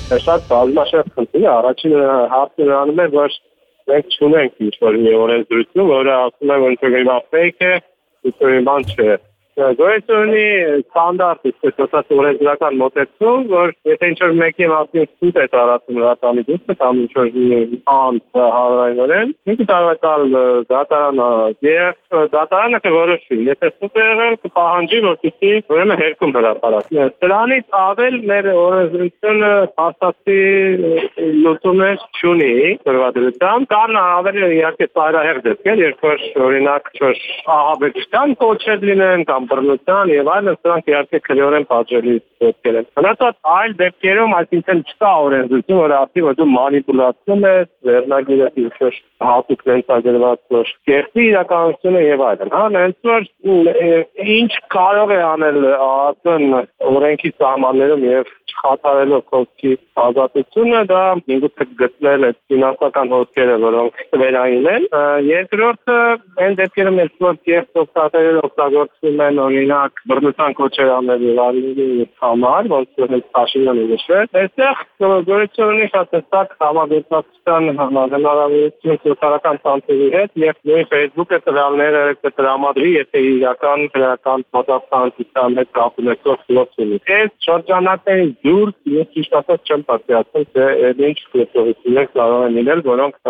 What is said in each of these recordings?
շատ բազմաշերտ խնդիր է, առաջին հարցը նրանում է, որ մենք չունենք ինչ-որ մի օրենսդրություն, որը ասում է, որ ինչ-որ fake է, ինչ-որ բան չէ։ Գոյությունի ստանդարտ է օրենսդրական մոտեցում, որ եթե ինչ-որ մեկի մասին սուտ է տարածում լրատվամի դուրս կամ ինչ-որ անձ հանրայնորեն, ինքը կարող է տալ դատարանը եւ դատարանը կորոշի։ Եթե սուտ է եղել, կպահանջի, որպեսզի ուրեմն հերքում հրապարակի։ Դրանից ավել մեր օրենսդրությունը փաստացի լուծումներ չունի դրվադրությամբ, կան ավելի իհարկե ծայրահեղ դեպքեր, երբ որ օրինակ ահաբեկչության կոչեր լինեն կամ բռնության եւ այլն, սրանք իհարկե քրեորեն պատժելի դեպքեր են։ Հնարած այլ դեպքերում, այսինքն չկա օրենսդրություն, որ ասի, որ դու մանիպուլացում ես, վերնագիրը ինչ-որ հատուկ ներկայացված, որ կերտի իրականությունը եւ այլն։ Հենց որ ինչ կարող է անել ԱԱՏ-ն օրենքի սահմաններում եւ չխաթարելով խոսքի ազատությունը, դա ինքը գտնել է ֆինանսական հոսքերը, որոնք վերային են։ Երկրորդը, այն դեպքերում, որ կերտ օգտագործվում են օրինակ բռնության կոչեր անելու համար, ոնց որ Փաշինյանը նշեց, այստեղ գոյությունի շատ հստակ համագործակցության հնարավորություն սոցիալական ցանցերի հետ եւ նույն Facebook-ը տվյալները կտրամադրի, եթե իրական քրեական պատասխանատվության հետ կապ ունեցող լոծումի։ Այս շրջանակների դուրս ես ճիշտ ասած չեմ պատկերացնում, թե ինչ գործողություններ կարող են լինել, որոնք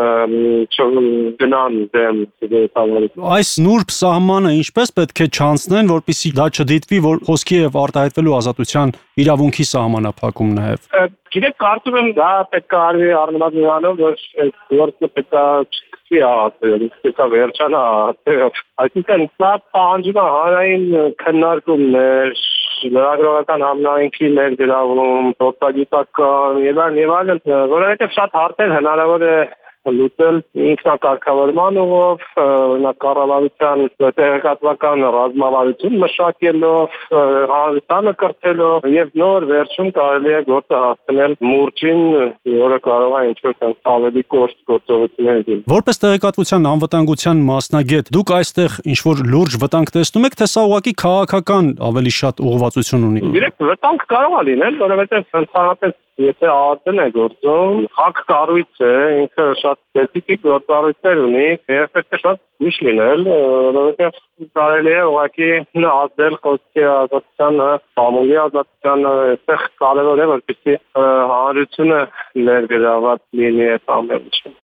չգնան դեմ դեպքերի։ Այս նուրբ սահմանը ինչպես պետք է չանցնեն, որպեսզի դա չդիտվի, որ խոսքի եւ արտահայտվելու ազատության իրավունքի սահմանափակումն է։ Գիտեք, կարծում եմ դա պետք է արվի առնվազն նրանով, որ գործը պետք է պետք է վերջանա։ Այսինքն սա պահանջում է հանրային քննարկումներ, լրագրողական համայնքի ներգրավում, փորձագիտական եւ այլն, որովհետեւ շատ հարցեր հնարավոր է լուծել ինքնակարգավորման ուղով, օրինակ կառավարության տեղեկատվական ռազմավարություն մշակելով, հանրությանը կրթելով եւ նոր վերջում կարելի է գործը հասցնել մուրճին, որը կարող է ինչ-որ ավելի կոշտ գործողություններ լինել։ Որպես տեղեկատվության անվտանգության մասնագետ, դուք այստեղ ինչ-որ լուրջ վտանգ տեսնում եք, թե սա ուղղակի քաղաքական ավելի շատ ուղղվածություն ունի։ Դիրekt վտանգ կարող է լինել, որովհետեւ ընդհանրապես եթե ԱԱՏ-ն է գործում, հակ կառույց է, ինքը շատ սպეციფიկ գործառույթներ ունի, եւ պետք է շատ ուշ լինել, որովհետեւ կարելի է ուղղակի ազդել խոսքի ազատությանը, համոզի ազատությանը, այստեղ կարևոր է որպեսզի հանրությունը ներգրաված լինի այդ ամենը։